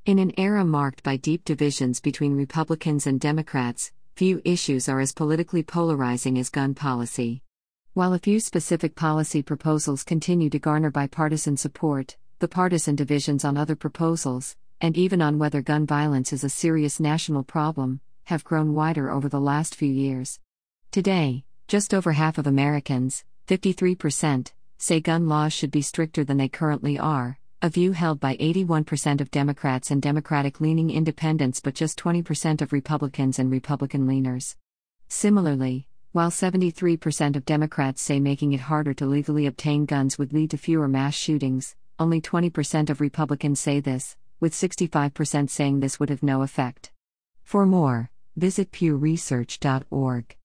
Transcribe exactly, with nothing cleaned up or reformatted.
In an era marked by deep divisions between Republicans and Democrats, few issues are as politically polarizing as gun policy. While a few specific policy proposals continue to garner bipartisan support, the partisan divisions on other proposals, and even on whether gun violence is a serious national problem, have grown wider over the last few years. Today, just over half of Americans, fifty-three percent, say gun laws should be stricter than they currently are, a view held by eighty-one percent of Democrats and Democratic-leaning independents but just twenty percent of Republicans and Republican-leaners. Similarly, while seventy-three percent of Democrats say making it harder to legally obtain guns would lead to fewer mass shootings, only twenty percent of Republicans say this, with sixty-five percent saying this would have no effect. For more, visit pew research dot org.